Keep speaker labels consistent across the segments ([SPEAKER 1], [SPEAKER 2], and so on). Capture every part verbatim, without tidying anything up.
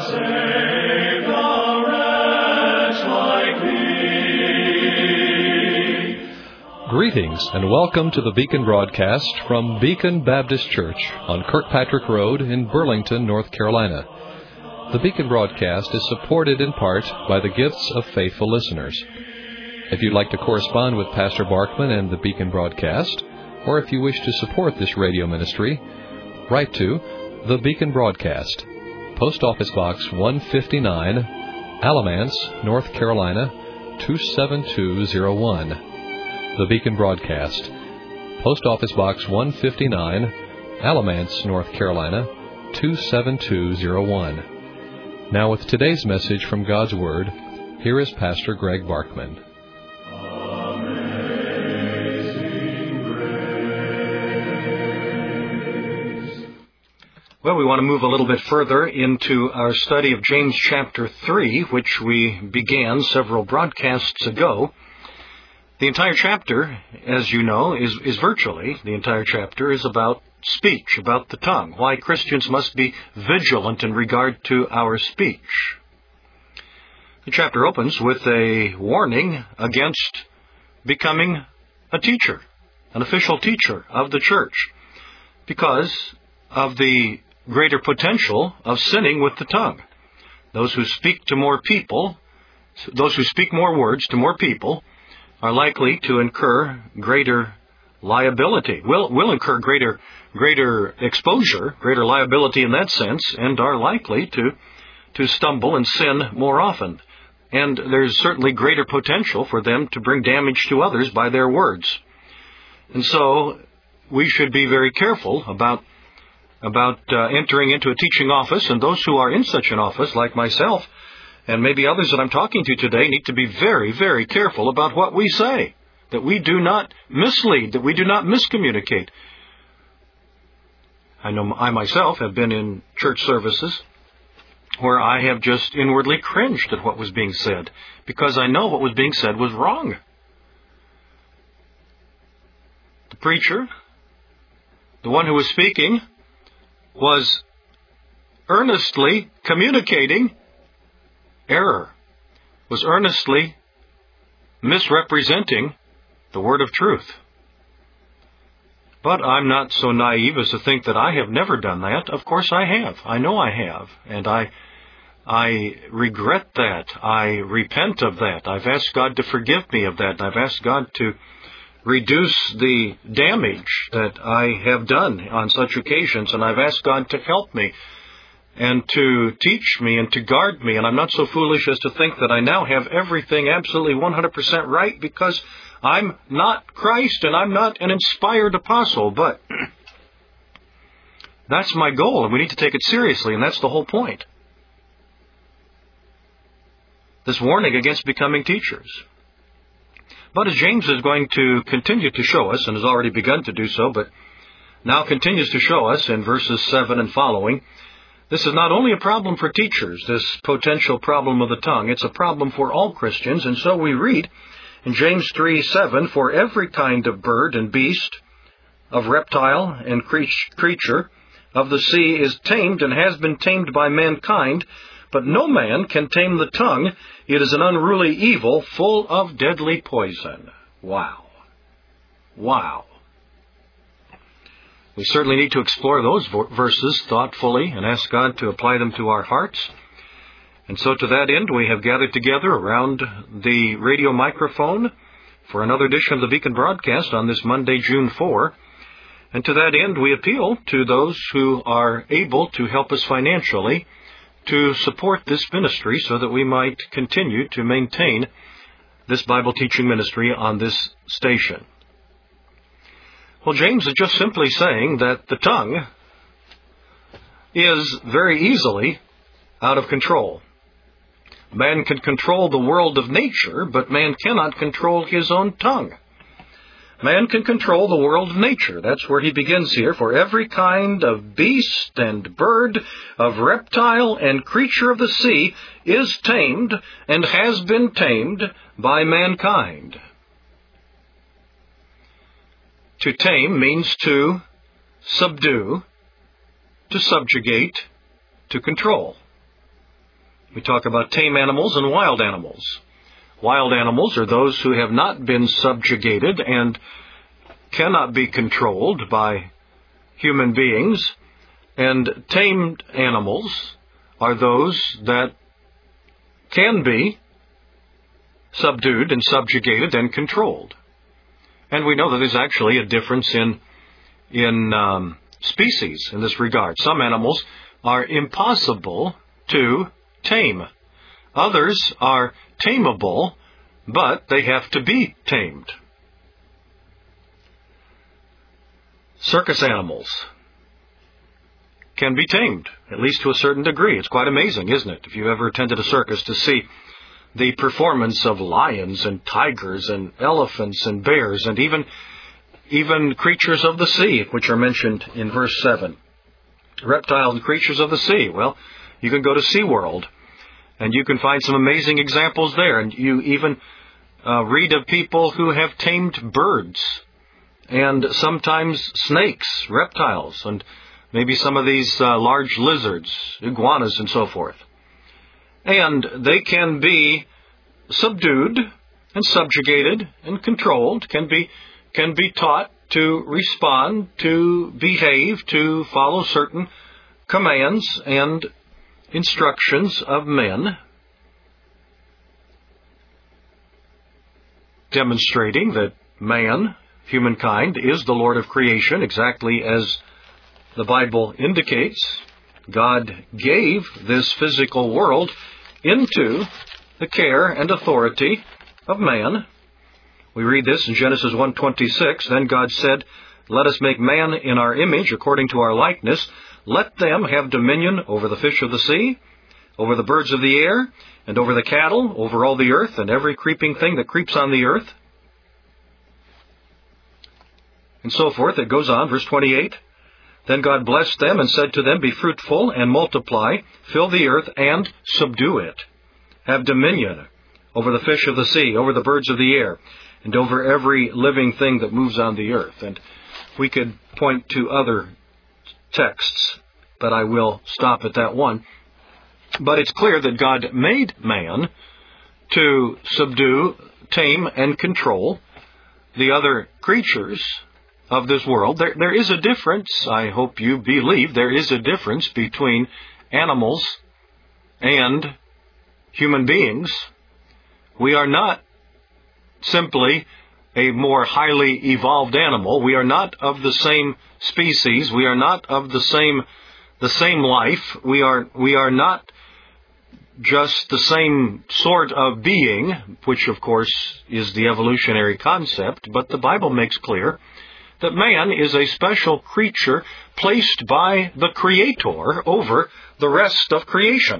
[SPEAKER 1] save a wretch like me.
[SPEAKER 2] Greetings and welcome to the Beacon broadcast from Beacon Baptist Church on Kirkpatrick Road in Burlington, North Carolina. The Beacon broadcast is supported in part by the gifts of faithful listeners. If you'd like to correspond with Pastor Barkman and the Beacon broadcast, or if you wish to support this radio ministry, write to The Beacon Broadcast, Post Office Box one fifty-nine, Alamance, North Carolina, two seven two zero one. The Beacon Broadcast, Post Office Box one fifty-nine, Alamance, North Carolina, two seven two zero one. Now with today's message from God's Word, here is Pastor Greg Barkman.
[SPEAKER 3] Well, we want to move a little bit further into our study of James chapter three, which we began several broadcasts ago. The entire chapter, as you know, is, is virtually, the entire chapter is about speech, about the tongue, why Christians must be vigilant in regard to our speech. The chapter opens with a warning against becoming a teacher, an official teacher of the church, because of the greater potential of sinning with the tongue. Those who speak to more people, those who speak more words to more people, are likely to incur greater liability, will will incur greater greater exposure, greater liability in that sense, and are likely to to stumble and sin more often. And there's certainly greater potential for them to bring damage to others by their words. And so we should be very careful about about uh, entering into a teaching office, and those who are in such an office, like myself, and maybe others that I'm talking to today, need to be very, very careful about what we say, that we do not mislead, that we do not miscommunicate. I know I myself have been in church services where I have just inwardly cringed at what was being said, because I know what was being said was wrong. The preacher, the one who was speaking, was earnestly communicating error, was earnestly misrepresenting the word of truth. But I'm not so naive as to think that I have never done that. Of course I have. I know I have. And I I regret that. I repent of that. I've asked God to forgive me of that. I've asked God to reduce the damage that I have done on such occasions, and I've asked God to help me and to teach me and to guard me. And I'm not so foolish as to think that I now have everything absolutely one hundred percent right, because I'm not Christ and I'm not an inspired apostle, but that's my goal, and we need to take it seriously, and that's the whole point. This warning against becoming teachers. But as James is going to continue to show us, and has already begun to do so, but now continues to show us in verses seven and following, this is not only a problem for teachers, this potential problem of the tongue. It's a problem for all Christians. And so we read in James three seven, "For every kind of bird and beast, of reptile and creature of the sea is tamed and has been tamed by mankind, but no man can tame the tongue. It is an unruly evil, full of deadly poison." Wow. Wow. We certainly need to explore those verses thoughtfully and ask God to apply them to our hearts. And so to that end, we have gathered together around the radio microphone for another edition of the Beacon broadcast on this Monday, June fourth. And to that end, we appeal to those who are able to help us financially to support this ministry so that we might continue to maintain this Bible teaching ministry on this station. Well, James is just simply saying that the tongue is very easily out of control. Man can control the world of nature, but man cannot control his own tongue. Man can control the world of nature. That's where he begins here. "For every kind of beast and bird, of reptile and creature of the sea is tamed and has been tamed by mankind." To tame means to subdue, to subjugate, to control. We talk about tame animals and wild animals. Wild animals are those who have not been subjugated and cannot be controlled by human beings. And tamed animals are those that can be subdued and subjugated and controlled. And we know that there's actually a difference in in um, species in this regard. Some animals are impossible to tame. Others are tameable, but they have to be tamed. Circus animals can be tamed, at least to a certain degree. It's quite amazing, isn't it? If you ever attended a circus, to see the performance of lions and tigers and elephants and bears and even even creatures of the sea, which are mentioned in verse seven. Reptiles and creatures of the sea. Well, you can go to SeaWorld, and you can find some amazing examples there. And you even uh, read of people who have tamed birds and sometimes snakes, reptiles, and maybe some of these uh, large lizards, iguanas, and so forth. And they can be subdued and subjugated and controlled, can be can be taught to respond, to behave, to follow certain commands and instructions of men, demonstrating that man, humankind, is the Lord of creation, exactly as the Bible indicates. God gave this physical world into the care and authority of man. We read this in Genesis one twenty-six. Then God said, "Let us make man in our image, according to our likeness. Let them have dominion over the fish of the sea, over the birds of the air, and over the cattle, over all the earth, and every creeping thing that creeps on the earth." And so forth. It goes on, verse twenty-eight. Then God blessed them and said to them, "Be fruitful and multiply, fill the earth and subdue it. Have dominion over the fish of the sea, over the birds of the air, and over every living thing that moves on the earth." And we could point to other texts, but I will stop at that one. But it's clear that God made man to subdue, tame, and control the other creatures of this world. There, there is a difference, I hope you believe, there is a difference between animals and human beings. We are not simply a more highly evolved animal. We are not of the same species. We are not of the same the same life. We are we are not just the same sort of being, which of course is the evolutionary concept, but the Bible makes clear that man is a special creature placed by the Creator over the rest of creation.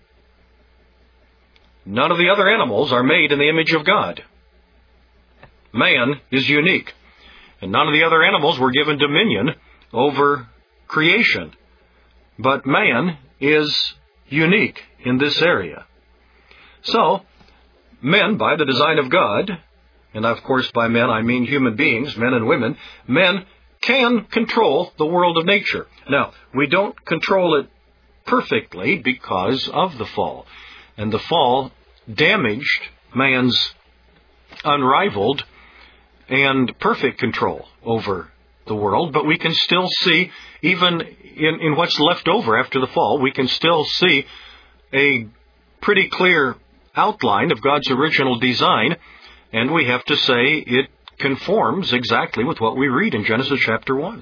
[SPEAKER 3] None of the other animals are made in the image of God. Man is unique, and none of the other animals were given dominion over creation. But man is unique in this area. So, men, by the design of God, and of course by men I mean human beings, men and women, men can control the world of nature. Now, we don't control it perfectly because of the fall. And the fall damaged man's unrivaled and perfect control over the world, but we can still see, even in, in what's left over after the fall, we can still see a pretty clear outline of God's original design, and we have to say it conforms exactly with what we read in Genesis chapter one.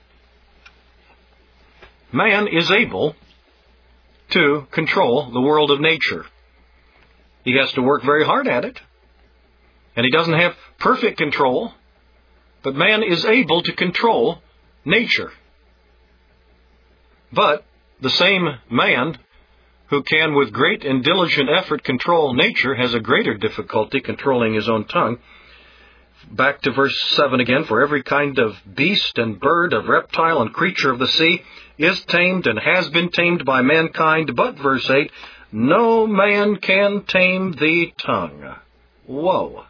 [SPEAKER 3] Man is able to control the world of nature. He has to work very hard at it, and he doesn't have perfect control, but man is able to control nature. But the same man who can with great and diligent effort control nature has a greater difficulty controlling his own tongue. Back to verse seven again. "For every kind of beast and bird, of reptile and creature of the sea is tamed and has been tamed by mankind. But," verse eight, "no man can tame the tongue." Whoa.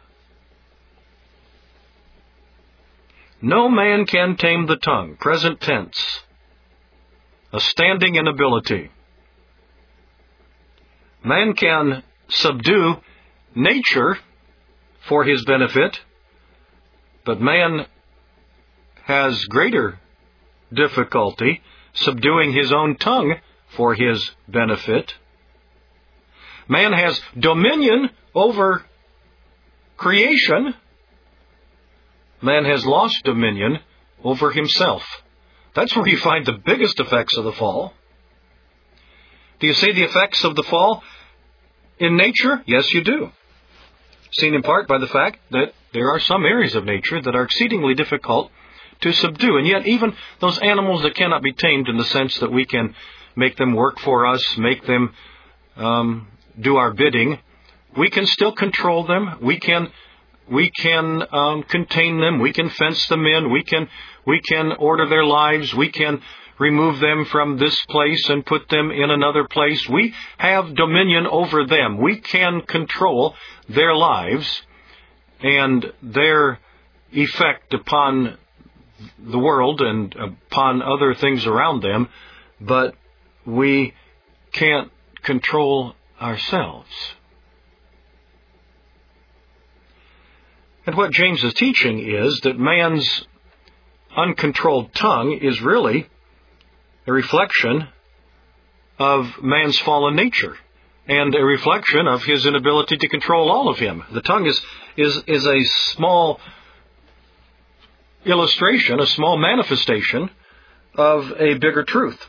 [SPEAKER 3] No man can tame the tongue. Present tense. A standing inability. Man can subdue nature for his benefit, but man has greater difficulty subduing his own tongue for his benefit. Man has dominion over creation. Man has lost dominion over himself. That's where you find the biggest effects of the fall. Do you see the effects of the fall in nature? Yes, you do. Seen in part by the fact that there are some areas of nature that are exceedingly difficult to subdue. And yet even those animals that cannot be tamed in the sense that we can make them work for us, make them um, do our bidding, we can still control them. We can we can um, contain them. We can fence them in. We can we can order their lives. We can remove them from this place and put them in another place. We have dominion over them. We can control their lives and their effect upon the world and upon other things around them, but we can't control ourselves. And what James is teaching is that man's uncontrolled tongue is really a reflection of man's fallen nature and a reflection of his inability to control all of him. The tongue is, is, is a small illustration, a small manifestation of a bigger truth.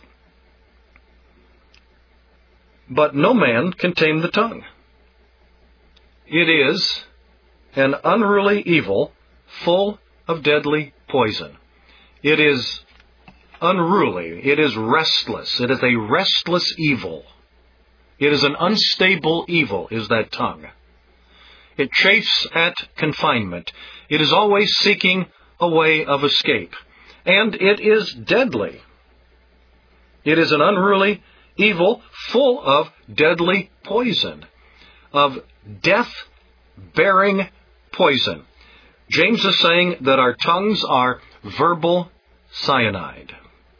[SPEAKER 3] But no man can tame the tongue. It is an unruly evil full of deadly poison. It is unruly. It is restless. It is a restless evil. It is an unstable evil, is that tongue. It chafes at confinement. It is always seeking a way of escape. And it is deadly. It is an unruly evil full of deadly poison, of death-bearing poison. James is saying that our tongues are verbal cyanide.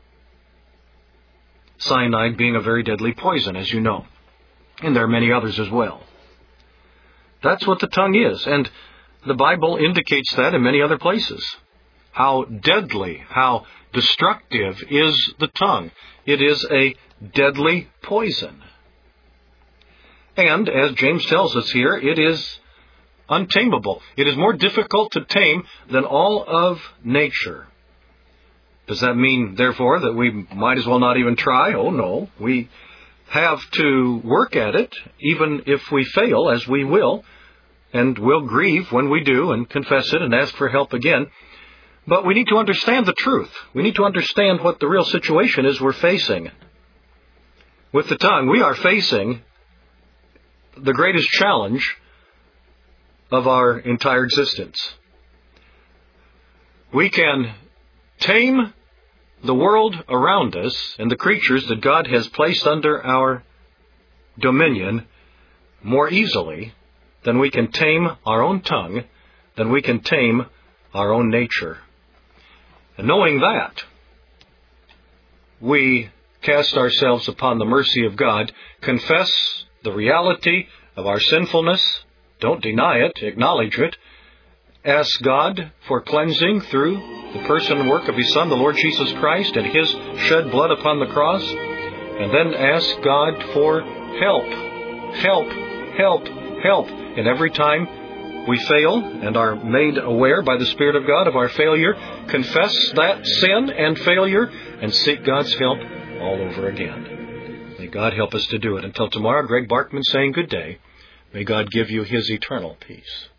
[SPEAKER 3] Cyanide being a very deadly poison, as you know. And there are many others as well. That's what the tongue is. And the Bible indicates that in many other places. How deadly, how destructive is the tongue. It is a deadly poison. And, as James tells us here, it is untamable. It is more difficult to tame than all of nature. Does that mean, therefore, that we might as well not even try? Oh, no. We have to work at it, even if we fail, as we will, and will grieve when we do and confess it and ask for help again. But we need to understand the truth. We need to understand what the real situation is we're facing. With the tongue, we are facing the greatest challenge of our entire existence. We can tame the world around us and the creatures that God has placed under our dominion more easily than we can tame our own tongue, than we can tame our own nature. And knowing that, we cast ourselves upon the mercy of God, confess the reality of our sinfulness, don't deny it, acknowledge it, ask God for cleansing through the person and work of His Son, the Lord Jesus Christ, and His shed blood upon the cross, and then ask God for help, help, help, help. And every time we fail and are made aware by the Spirit of God of our failure, confess that sin and failure and seek God's help all over again. May God help us to do it. Until tomorrow, Greg Barkman saying good day. May God give you His eternal peace.